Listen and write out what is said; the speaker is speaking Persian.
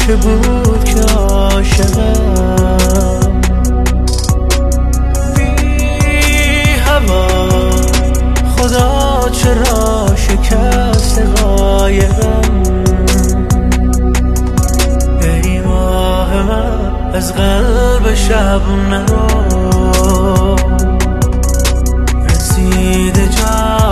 که بود که عاشقم بی هوا خدا چرا شکست قایقم ای ماه من از قلب شب نرو رسید جا